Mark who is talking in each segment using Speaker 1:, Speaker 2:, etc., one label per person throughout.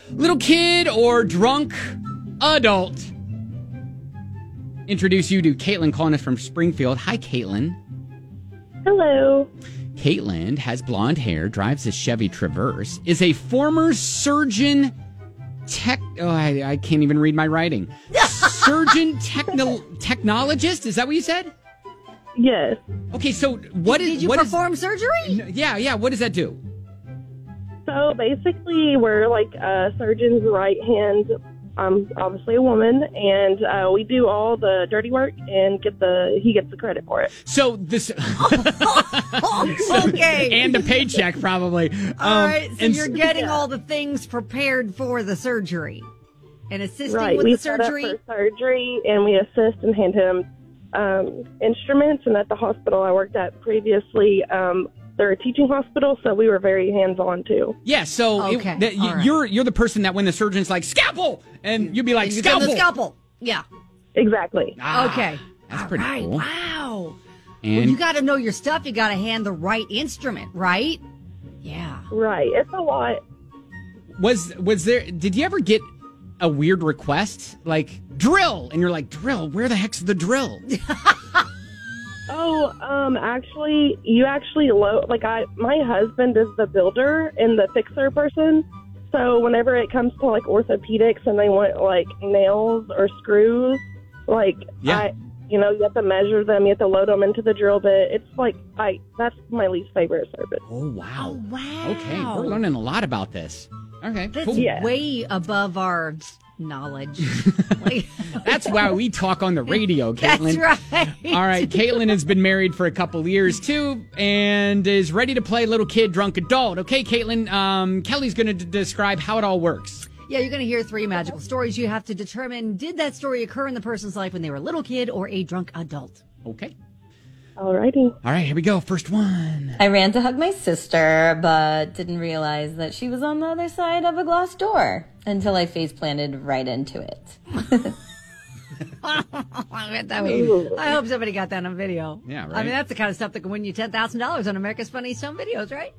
Speaker 1: Little kid or drunk adult? Introduce you to Caitlin calling us from Springfield. Hi, Caitlin.
Speaker 2: Hello.
Speaker 1: Caitlin has blonde hair, drives a Chevy Traverse, is a former surgeon I can't even read my writing. Surgeon technologist? Is that what you said?
Speaker 2: Yes.
Speaker 1: Okay, so
Speaker 3: did you perform surgery?
Speaker 1: Yeah. What does that do?
Speaker 2: So basically, we're like a surgeon's right hand. I'm obviously a woman, and we do all the dirty work, and he gets the credit for it.
Speaker 1: So this,
Speaker 3: okay,
Speaker 1: and the paycheck probably.
Speaker 3: All right, so you're getting all the things prepared for the surgery, and assisting with
Speaker 2: the
Speaker 3: surgery.
Speaker 2: Set up for surgery, and we assist and hand him instruments. And at the hospital I worked at previously, they're a teaching hospital, so we were very hands-on too.
Speaker 1: Yeah, so you're the person that when the surgeon's like, scalpel! And you'd be like, scalpel!
Speaker 3: The scalpel, yeah.
Speaker 2: Exactly.
Speaker 3: Okay.
Speaker 1: That's pretty cool.
Speaker 3: Wow.
Speaker 1: And
Speaker 3: well, you got to know your stuff. You got to hand the right instrument, right? Yeah.
Speaker 2: Right. It's a lot.
Speaker 1: Did you ever get a weird request? Like, drill! And you're like, drill? Where the heck's the drill?
Speaker 2: Actually, my husband is the builder and the fixer person. So whenever it comes to like orthopedics and they want like nails or screws, you have to measure them, you have to load them into the drill bit. It's like, that's my least favorite service.
Speaker 1: Oh, wow.
Speaker 3: Oh, wow.
Speaker 1: Okay, we're learning a lot about this. Okay,
Speaker 3: that's
Speaker 1: cool.
Speaker 3: way above our knowledge.
Speaker 1: That's why we talk on the radio, Caitlin.
Speaker 3: That's right.
Speaker 1: All right, Caitlin has been married for a couple years, too, and is ready to play little kid, drunk adult. Okay, Caitlin, Kelly's going to describe how it all works.
Speaker 3: Yeah, you're going to hear 3 magical stories. You have to determine, did that story occur in the person's life when they were a little kid or a drunk adult?
Speaker 1: Okay.
Speaker 2: Alrighty.
Speaker 1: All right, here we go. First one.
Speaker 4: I ran to hug my sister, but didn't realize that she was on the other side of a glass door until I face planted right into it.
Speaker 3: I hope somebody got that on video.
Speaker 1: Yeah, right.
Speaker 3: I mean, that's the kind of stuff that can win you $10,000 on America's Funniest Home Videos, right?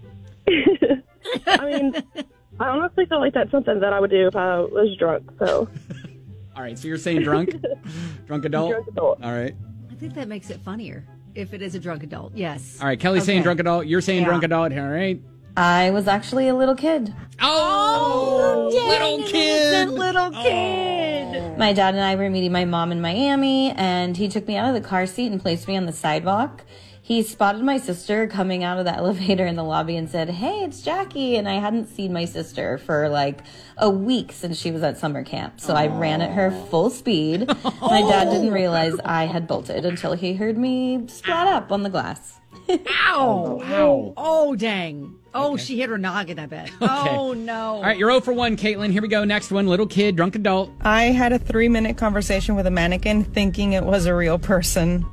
Speaker 2: I mean, I honestly feel like that's something that I would do if I was drunk. So.
Speaker 1: All right, so you're saying drunk? Drunk adult?
Speaker 2: Drunk adult.
Speaker 1: All right.
Speaker 3: I think that makes it funnier if it is a drunk adult. Yes.
Speaker 1: All right, Kelly's saying drunk adult. You're saying drunk adult. All right.
Speaker 4: I was actually a little kid.
Speaker 1: Oh, little kid.
Speaker 3: Little kid.
Speaker 4: My dad and I were meeting my mom in Miami, and he took me out of the car seat and placed me on the sidewalk. He spotted my sister coming out of the elevator in the lobby and said, "Hey, it's Jackie." And I hadn't seen my sister for like a week since she was at summer camp. So I ran at her full speed. My dad didn't realize I had bolted until he heard me splat up on the glass.
Speaker 3: Ow.
Speaker 1: Wow.
Speaker 3: Oh, dang. Oh, she hit her noggin, I bet. Okay. Oh, no.
Speaker 1: All right, you're 0 for 1, Caitlin. Here we go. Next one, little kid, drunk adult.
Speaker 5: I had a 3-minute conversation with a mannequin thinking it was a real person.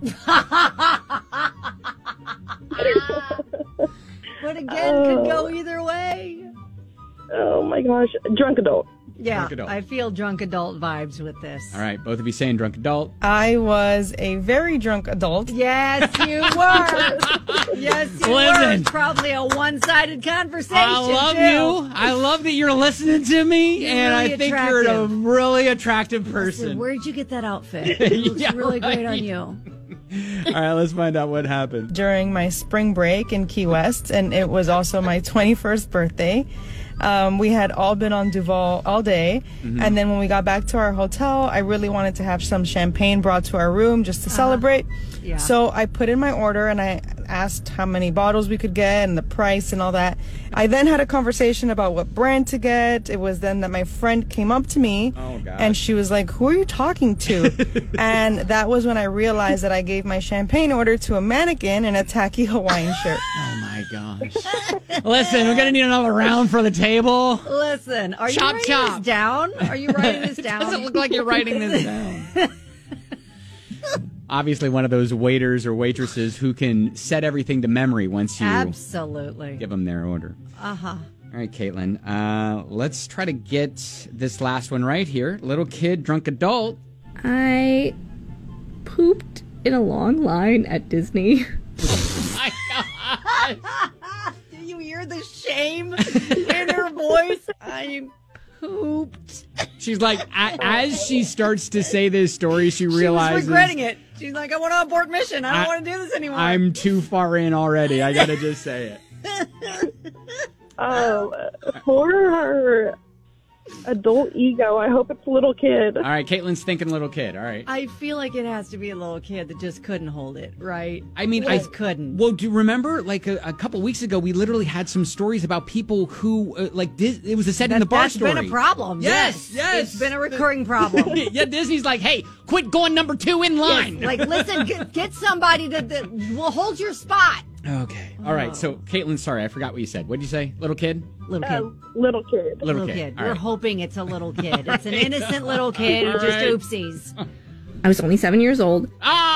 Speaker 3: But again, could go either way.
Speaker 2: Oh, my gosh. Drunk adult.
Speaker 3: Yeah,
Speaker 1: Drunk adult.
Speaker 3: I feel drunk adult vibes with this.
Speaker 1: All right, both of you saying drunk adult.
Speaker 5: I was a very drunk adult.
Speaker 3: Yes, you were. Yes, you were. It's probably a one-sided conversation,
Speaker 1: I love you. I love that you're listening to me, and
Speaker 3: really
Speaker 1: I think you're a really attractive person.
Speaker 3: Listen, where'd you get that outfit? It looks really great on you.
Speaker 1: All right, let's find out what happened.
Speaker 5: During my spring break in Key West, and it was also my 21st birthday. We had all been on Duval all day. Mm-hmm. And then when we got back to our hotel, I really wanted to have some champagne brought to our room just to celebrate. Yeah. So I put in my order and I asked how many bottles we could get and the price and all that. I then had a conversation about what brand to get. It was then that my friend came up to me and she was like, "Who are you talking to?" And that was when I realized that I gave my champagne order to a mannequin in a tacky Hawaiian shirt.
Speaker 1: Oh my gosh. Listen, we're going to need another round for the table.
Speaker 3: Listen, are you writing this down? Are you writing this down?
Speaker 1: It doesn't look like you're writing this down. Obviously one of those waiters or waitresses who can set everything to memory once you give them their order.
Speaker 3: Uh-huh.
Speaker 1: All right, Caitlin, let's try to get this last one right here. Little kid, drunk adult.
Speaker 6: I pooped in a long line at Disney.
Speaker 1: Oh my gosh.
Speaker 3: Do you hear the shame in her voice? pooped.
Speaker 1: She's like, as she starts to say this story, she realizes.
Speaker 3: She's regretting it. She's like, I want to abort mission. I don't want to do this anymore.
Speaker 1: I'm too far in already. I got to just say it.
Speaker 2: For her adult ego, I hope it's a little kid.
Speaker 1: All right, Caitlin's thinking little kid. All right.
Speaker 3: I feel like it has to be a little kid that just couldn't hold it, right?
Speaker 1: I mean,
Speaker 3: I couldn't.
Speaker 1: Well, do you remember, like a couple weeks ago, we literally had some stories about people who, it was a set in the bar story.
Speaker 3: That's been a problem.
Speaker 1: Yes.
Speaker 3: It's been a recurring problem.
Speaker 1: Yeah, Disney's like, hey, quit going number 2 in line.
Speaker 3: Yes, like, listen, get somebody that will hold your spot.
Speaker 1: Okay. All right. So, Caitlin, sorry, I forgot what you said. What did you say? Little kid?
Speaker 3: Little kid.
Speaker 2: Little kid.
Speaker 1: Little kid. All
Speaker 3: We're
Speaker 1: right.
Speaker 3: hoping it's a little kid. It's an innocent little kid who just oopsies.
Speaker 6: I was only 7 years old.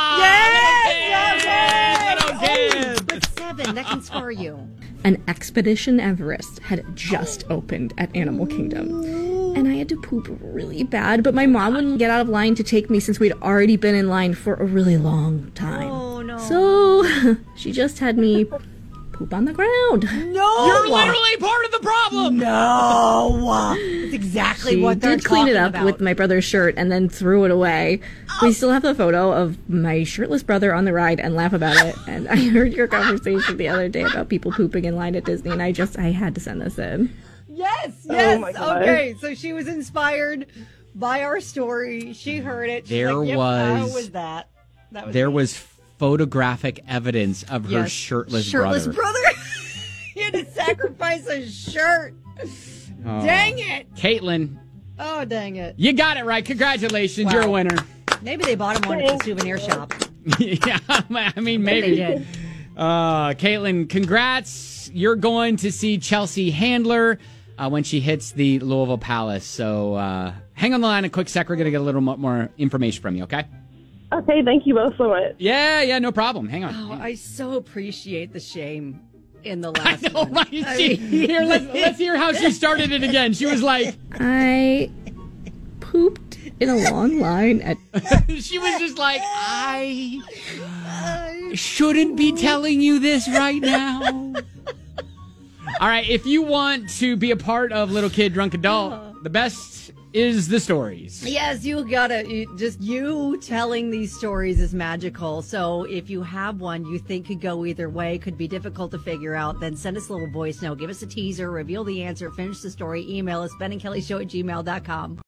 Speaker 1: Ah! Little kid!
Speaker 3: But 7, that can scar you.
Speaker 6: An Expedition Everest had just opened at Animal Kingdom. And I had to poop really bad, but my mom wouldn't get out of line to take me since we'd already been in line for a really long time.
Speaker 3: Oh, no.
Speaker 6: So she just had me poop on the ground.
Speaker 3: No!
Speaker 1: You're literally part of the problem!
Speaker 3: No! That's exactly
Speaker 6: She
Speaker 3: what they're
Speaker 6: did clean it
Speaker 3: talking
Speaker 6: up
Speaker 3: about.
Speaker 6: with my brother's shirt and then threw it away. We still have the photo of my shirtless brother on the ride and laugh about it. And I heard your conversation the other day about people pooping in line at Disney, and I had to send this in.
Speaker 3: Yes.
Speaker 2: Oh, my God.
Speaker 3: Okay, so she was inspired by our story. She heard it. She's
Speaker 1: There
Speaker 3: like, yep,
Speaker 1: was-
Speaker 3: How was that? That was
Speaker 1: There
Speaker 3: me.
Speaker 1: was photographic evidence of her
Speaker 3: Yes.
Speaker 1: shirtless
Speaker 3: brother.
Speaker 1: brother.
Speaker 3: He had to sacrifice a shirt.
Speaker 1: Oh.
Speaker 3: Dang it.
Speaker 1: Caitlin,
Speaker 3: Oh, dang it.
Speaker 1: you got it right. Congratulations.
Speaker 3: Wow.
Speaker 1: You're a winner.
Speaker 3: Maybe they bought him one at the souvenir shop.
Speaker 1: Yeah, I mean, maybe.
Speaker 3: They did.
Speaker 1: Caitlin, congrats. You're going to see Chelsea Handler when she hits the Louisville Palace. So hang on the line a quick sec. We're going to get a little more information from you, okay?
Speaker 2: Okay, thank you both so much.
Speaker 1: Yeah, no problem. Hang on.
Speaker 3: Oh, I so appreciate the shame in the last
Speaker 1: Oh,
Speaker 3: one.
Speaker 1: my, here, let's hear how she started it again. She was like,
Speaker 6: I pooped in a long line at
Speaker 1: she was just like, I shouldn't be telling you this right now. All right, if you want to be a part of Little Kid Drunk Adult, the best is the stories.
Speaker 3: Yes, you telling these stories is magical. So if you have one you think could go either way, could be difficult to figure out, then send us a little voice note, give us a teaser, reveal the answer, finish the story, email us, benandkellyshow@gmail.com.